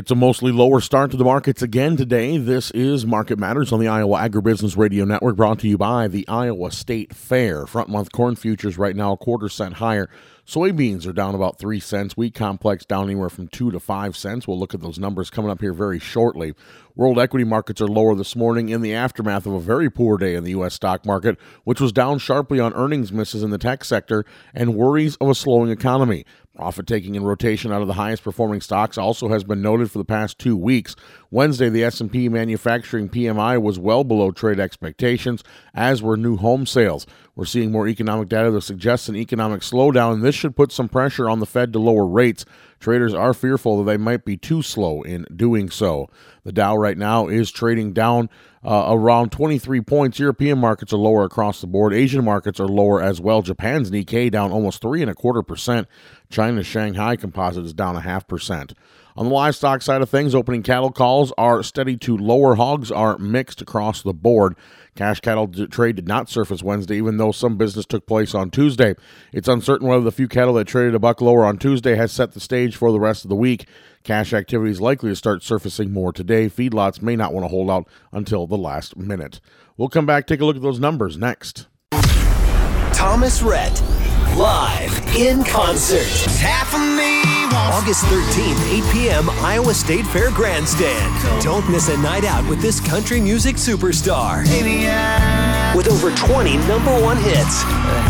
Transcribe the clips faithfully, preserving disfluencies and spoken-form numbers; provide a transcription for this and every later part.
It's a mostly lower start to the markets again today. This is Market Matters on the Iowa Agribusiness Radio Network, brought to you by the Iowa State Fair. Front month corn futures right now a quarter cent higher. Soybeans are down about three cents. Wheat complex down anywhere from two to five cents. We'll look at those numbers coming up here very shortly. World equity markets are lower this morning in the aftermath of a very poor day in the U S stock market, which was down sharply on earnings misses in the tech sector and worries of a slowing economy. Profit taking in rotation out of the highest performing stocks also has been noted for the past two weeks. Wednesday, the S and P manufacturing P M I was well below trade expectations, as were new home sales. We're seeing more economic data that suggests an economic slowdown, and this should put some pressure on the Fed to lower rates. Traders are fearful that they might be too slow in doing so. The Dow right now is trading down uh, around twenty-three points. European markets are lower across the board. Asian markets are lower as well. Japan's Nikkei down almost three and a quarter percent. China's Shanghai Composite is down a half percent. On the livestock side of things, opening cattle calls are steady to lower. Hogs are mixed across the board. Cash cattle d- trade did not surface Wednesday, even though some business took place on Tuesday. It's uncertain whether the few cattle that traded a buck lower on Tuesday has set the stage for the rest of the week. Cash activity is likely to start surfacing more today. Feedlots may not want to hold out until the last minute. We'll come back, take a look at those numbers next. Thomas Rhett, live in concert. Half of me August thirteenth, eight p.m., Iowa State Fair Grandstand. Don't miss a night out with this country music superstar. With over twenty number one hits.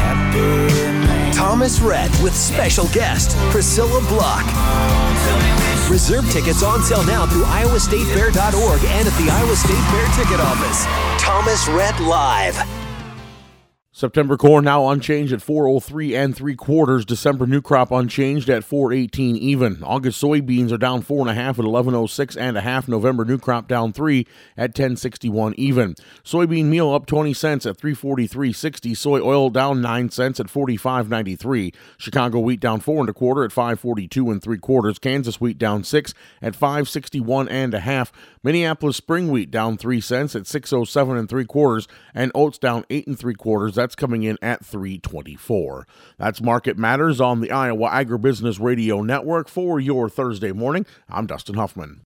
Thomas Rhett with special guest Priscilla Block. Reserve tickets on sale now through iowa state fair dot org and at the Iowa State Fair ticket office. Thomas Rhett Live. September corn now unchanged at four oh three and three quarters. December new crop unchanged at four eighteen even. August soybeans are down four and a half at eleven oh six and a half. November new crop down three at ten sixty-one even. Soybean meal up twenty cents at three forty-three sixty. Soy oil down nine cents at forty-five ninety-three. Chicago wheat down four and a quarter at five forty-two and three quarters. Kansas wheat down six at five sixty-one and a half. Minneapolis spring wheat down three cents at six oh seven and three quarters, and oats down eight and three quarters. That's coming in at three twenty-four. That's Market Matters on the Iowa Agribusiness Radio Network for your Thursday morning. I'm Dustin Huffman.